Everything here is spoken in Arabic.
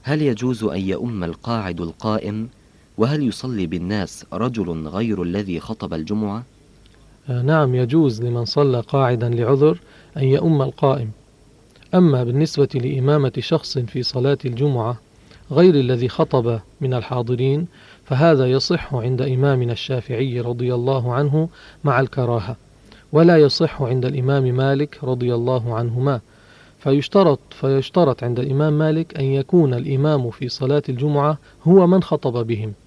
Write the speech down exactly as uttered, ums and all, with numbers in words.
هل يجوز أن يؤم القاعد القائم؟ وهل يصلي بالناس رجل غير الذي خطب الجمعة؟ آه نعم، يجوز لمن صلى قاعدا لعذر أن يؤم القائم. أما بالنسبة لإمامة شخص في صلاة الجمعة غير الذي خطب من الحاضرين فهذا يصح عند إمامنا الشافعي رضي الله عنه مع الكراهة، ولا يصح عند الإمام مالك رضي الله عنهما. فيشترط, فيشترط عند الإمام مالك أن يكون الإمام في صلاة الجمعة هو من خطب بهم،